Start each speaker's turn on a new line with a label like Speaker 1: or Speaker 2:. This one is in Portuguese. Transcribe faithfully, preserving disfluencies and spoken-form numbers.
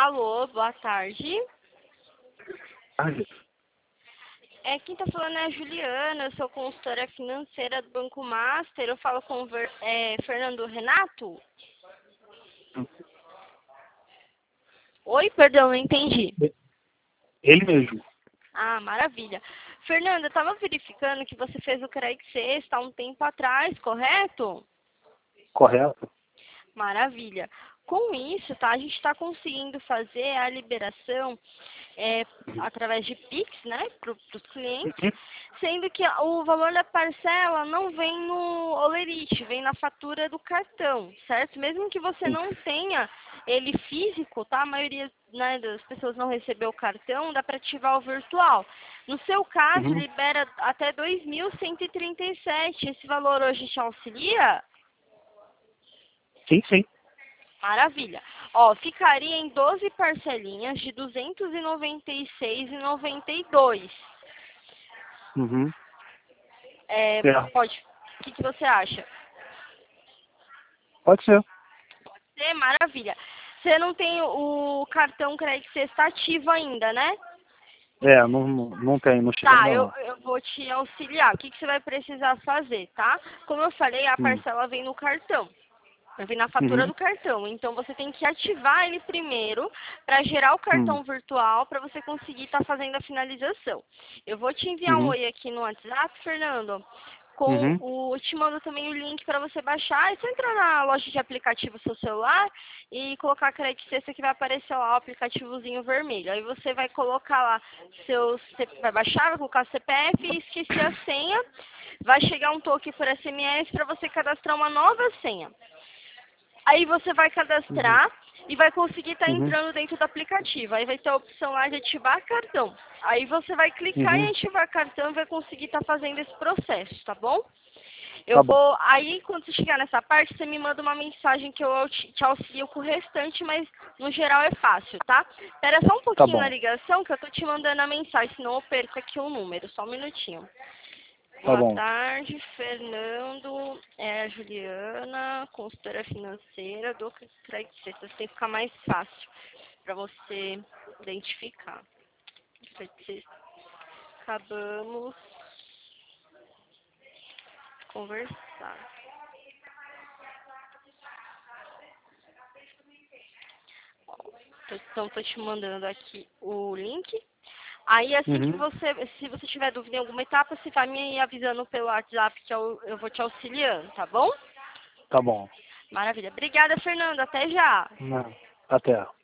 Speaker 1: Alô, boa tarde.
Speaker 2: Tarde.
Speaker 1: É, quem tá falando é a Juliana, eu sou consultora financeira do Banco Master. Eu falo com o Ver, é, Fernando Renato? Oi, perdão, não entendi.
Speaker 2: Ele mesmo.
Speaker 1: Ah, maravilha. Fernando, eu estava verificando que você fez o Credit Sexta há um tempo atrás, correto?
Speaker 2: Correto?
Speaker 1: Maravilha. Com isso, tá, a gente está conseguindo fazer a liberação é, através de Pix, né, para os clientes,
Speaker 2: Uhum.
Speaker 1: sendo que o valor da parcela não vem no Olerite, vem na fatura do cartão, certo? Mesmo que você
Speaker 2: Sim.
Speaker 1: não tenha ele físico, tá? A maioria, né, das pessoas não recebeu o cartão, dá para ativar o virtual. No seu caso,
Speaker 2: Uhum.
Speaker 1: libera até dois mil cento e trinta e sete. Esse valor hoje te auxilia?
Speaker 2: Sim, sim.
Speaker 1: Maravilha. Ó, ficaria em doze parcelinhas de duzentos e noventa e seis reais e noventa e dois centavos.
Speaker 2: Uhum.
Speaker 1: É,
Speaker 2: Certo.
Speaker 1: pode. O que, que você acha?
Speaker 2: Pode ser.
Speaker 1: É, maravilha. Você não tem o cartão crédito sexta ativo ainda, né?
Speaker 2: É, não, não não tem, não chega
Speaker 1: Tá,
Speaker 2: ainda
Speaker 1: eu,
Speaker 2: não.
Speaker 1: eu vou te auxiliar. O que, que você vai precisar fazer, tá? Como eu falei, a
Speaker 2: Hum.
Speaker 1: parcela vem no cartão. Vai vir na fatura
Speaker 2: Uhum.
Speaker 1: do cartão. Então, você tem que ativar ele primeiro para gerar o
Speaker 2: Hum.
Speaker 1: cartão virtual para você conseguir estar fazendo a finalização. Eu vou te enviar um
Speaker 2: Uhum.
Speaker 1: oi aqui no WhatsApp, Fernando. Com
Speaker 2: Uhum.
Speaker 1: o, eu te mando também o link para você baixar. É só entrar na loja de aplicativo do seu celular e colocar a Credit Sexta que vai aparecer lá o aplicativozinho vermelho. Aí você vai colocar lá seus, vai baixar, vai colocar o C P F e esquecer a senha. Vai chegar um toque por S M S para você cadastrar uma nova senha. Aí você vai
Speaker 2: Uhum.
Speaker 1: cadastrar e vai conseguir estar
Speaker 2: Uhum.
Speaker 1: entrando dentro do aplicativo. Aí vai ter a opção lá de ativar cartão. Aí você vai clicar em
Speaker 2: Uhum.
Speaker 1: ativar cartão e vai conseguir estar fazendo esse processo, tá bom? Eu
Speaker 2: Tá bom.
Speaker 1: vou. Aí quando você chegar nessa parte, você me manda uma mensagem que eu te te auxilio com o restante, mas no geral é fácil, tá? Espera só um
Speaker 2: Tá
Speaker 1: pouquinho na
Speaker 2: bom.
Speaker 1: ligação que eu tô te mandando a mensagem, senão eu perco aqui o número. Só um minutinho.
Speaker 2: Tá
Speaker 1: Boa
Speaker 2: bom.
Speaker 1: tarde, Fernando. É a Juliana, consultora financeira do Credit Sexta. Tem que ficar mais fácil para você identificar. Credit Sexta. Acabamos de conversar. Então, estou te mandando aqui o link. Aí, assim que
Speaker 2: Uhum.
Speaker 1: você, se você tiver dúvida em alguma etapa, você vai me avisando pelo WhatsApp que eu, eu vou te auxiliando, tá bom?
Speaker 2: Tá bom.
Speaker 1: Maravilha. Obrigada, Fernando. Até já.
Speaker 2: Não. Até.